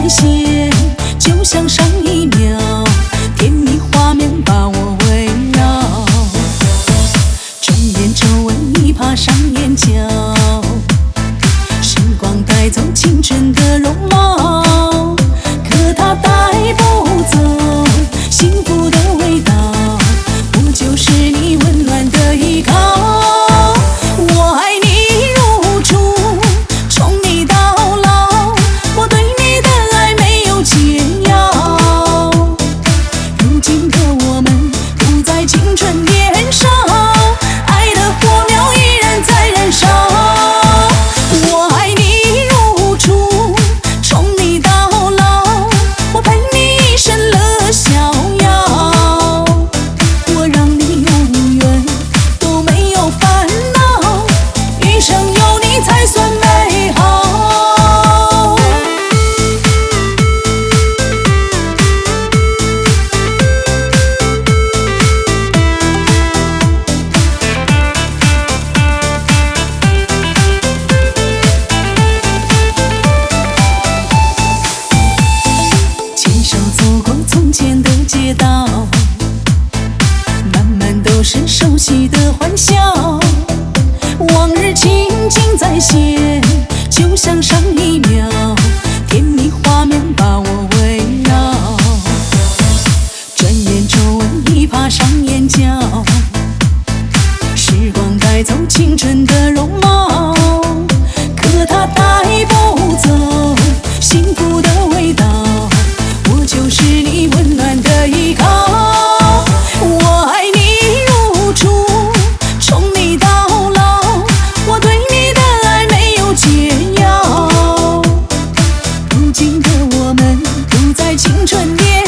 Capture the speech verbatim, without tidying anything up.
在线，就像上一秒，甜蜜画面把我围绕。转眼皱纹已爬上眼角，时光带走青春的容貌，可它带不走幸福的味道。我就是你温暖的依靠，我爱你如初，宠你到老，我对你的爱没有解药。如今的我们不再青春年少，爱的火苗依然在燃烧。我爱你如初，宠你到老，我陪你一生乐逍遥。我让你永远都没有烦恼，余生有你才算美好。牵手走过从前的街道，满满都是熟悉的欢笑，往日情景再现，就像上一秒，甜蜜画面把我围绕。转眼皱纹已爬上眼角，时光带走青春的容貌，可它带不走幸福的味道。我就是你温暖的依靠，我爱你如初，宠你到老，我对你的爱没有解药。如今的我们不再青春年